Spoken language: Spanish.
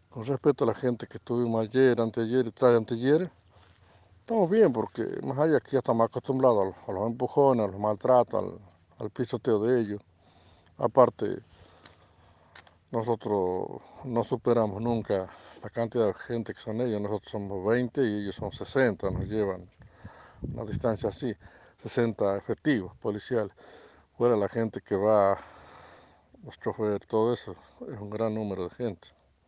Con respecto a la gente que tuvimos ayer, anteayer y tras anteayer, estamos bien porque más allá que ya estamos acostumbrados a los empujones, a los maltratos, al pisoteo de ellos. Aparte, nosotros no superamos nunca la cantidad de gente que son ellos. Nosotros somos 20 y ellos son 60, nos llevan una distancia así, 60 efectivos policiales. Fuera la gente que va, los choferes, todo eso, es un gran número de gente.